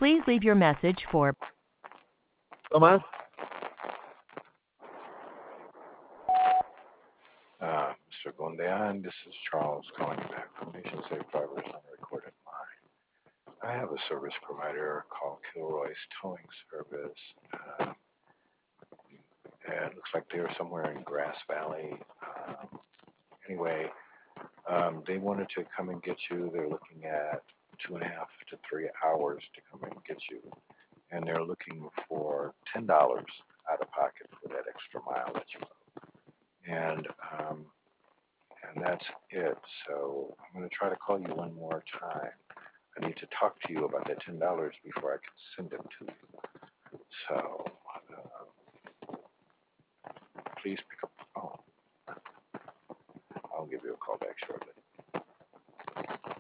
Please leave your message for Thomas? Mr. Gondan, this is Charles calling you back from Nation Safe Drivers on a recorded line. I have a service provider called Kilroy's Towing Service. Um, and it looks like they're somewhere in Grass Valley. Anyway, they wanted to come and get you. They're looking at 2.5 to 3 hours to come and get you. And they're looking for $10 out of pocket for that extra mile that you go. And that's it. So I'm going to try to call you one more time. I need to talk to you about that $10 before I can send it to you. So please